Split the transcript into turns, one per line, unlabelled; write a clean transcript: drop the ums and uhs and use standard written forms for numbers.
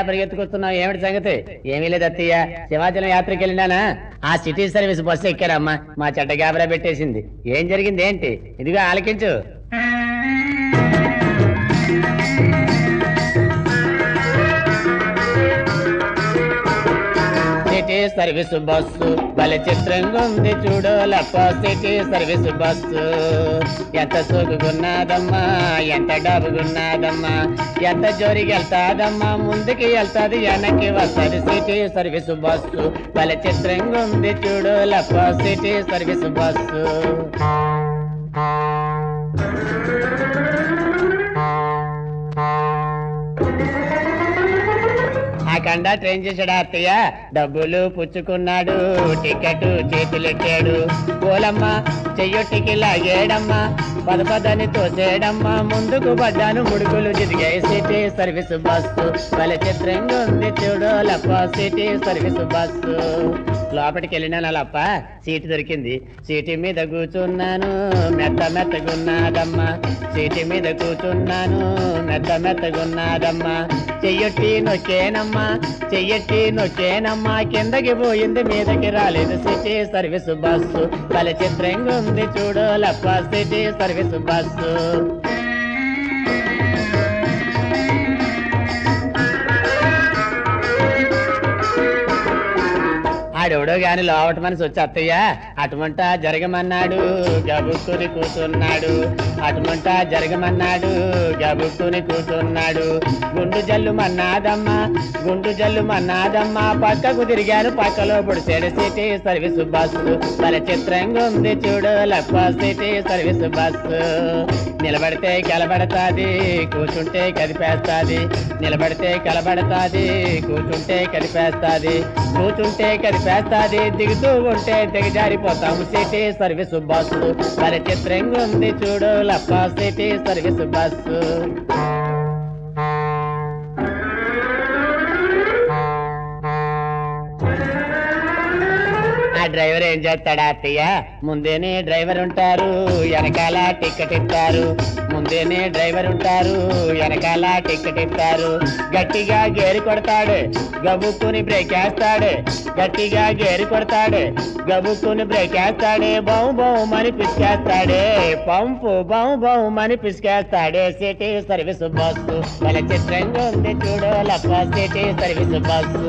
పరిగెత్తుకొస్తున్నావు? ఏమిటి సంగతి? ఏమీ లేదు అత్తయ్య, సింహాచలం యాత్రకి వెళ్ళినానా, ఆ సిటీ సర్వీస్ బస్సు ఎక్కారమ్మా, మా చెడ్డ గాబరా పెట్టేసింది. ఏం జరిగింది ఏంటి? ఇదిగో ఆలకించు. సిటీ సర్వీస్ బస్సు భలే చిత్రంగా ఉంది చూడు లప్ప. సిటీ సర్వీస్ బస్సు ఎంత సోకుగున్నాదమ్మా, ఎంత డబ్బుగున్నాదమ్మా, ఎంత జోరికి వెళ్తాదమ్మా, ముందుకి వెళ్తాది వెనక్కి వస్తుంది. సిటీ సర్వీస్ బస్సు భలే చిత్రంగా ఉంది చూడు లప్ప. City service bus. ఆ కండక్టర్ ఏం చేశాడు అత్తయ్య? డబ్బులు పుచ్చుకున్నాడు, టికెట్ చేతులెట్టాడు. పోలమ్మ చెయ్యొట్టికి లాగేడమ్మా, పదని తోసేయడమ్మా, ముందుకు పడ్డాను ముడుకులు జిదిగాయి. సిటీ సర్వీస్ బస్సు భలే చిత్రంగా ఉంది చూడు లప్ప. City service bus. లోపలికి వెళ్ళినా లప్ప, సీటు దొరికింది. సీటు మీద కూర్చున్నాను, మెత్తగున్నాదమ్మా. సీటు మీద కూర్చున్నాను, మెత్తగున్నాదమ్మా. చెయ్యొట్టి నొక్కేనమ్మా, చెయ్యొట్టి నొక్కేనమ్మా, కిందకి పోయింది మీదకి రాలేదు. సిటీ సర్వీస్ బస్సు భలే చిత్రంగా ఉంది చూడు లప్ప. City service bus. ఆడెవడో గాని లోవట మనిషి వచ్చి అత్తయ్య అటుమంట జరగమన్నాడు, గబుక్కుని కూర్చున్నాడు. అటుమంట జరగమన్నాడు, గబుక్కుని కూర్చున్నాడు. గుండు జల్లు మన్నాదమ్మా, గుండు జల్లు మన్నాదమ్మా, పక్కకు తిరిగాను, పక్కలో పొడిచాడు. సిటీ సర్వీస్ బస్సు భలే చిత్రంగా ఉంది చూడు లప్ప. City service bus. నిలబడితే కలబడతాది, కూర్చుంటే కదిపేస్తాది. నిలబడితే కలబడతాది, కూర్చుంటే కదిపేస్తాది. కూర్చుంటే కదిపేస్తాది, దిగుతూ ఉంటే దిగజారిపోతాము. సిటీ సర్వీస్ బస్సు భలే చిత్రంగా ఉంది చూడు లప్ప. City service bus. ఆ డ్రైవర్ ఏం చేస్తాడా అత్తయ్య? ముందేనే డ్రైవర్ ఉంటారు, వెనకాల టికెట్ ఇస్తారు. ముందేనే డ్రైవర్ ఉంటారు, వెనకాల టికెట్ ఇస్తారు. గట్టిగా గేరు కొడతాడు, గబుక్కుని బ్రేక్ వేస్తాడు. గట్టిగా గేరు కొడతాడు, గబుక్కుని బ్రేక్ వేస్తాడే. బౌమని పిసికేస్తాడే, పంపు బౌమని పిసికేస్తాడే. సిటీ సర్వీస్ బస్సు భలే చిత్రంగా ఉంది చూడు లప్ప. City service bus.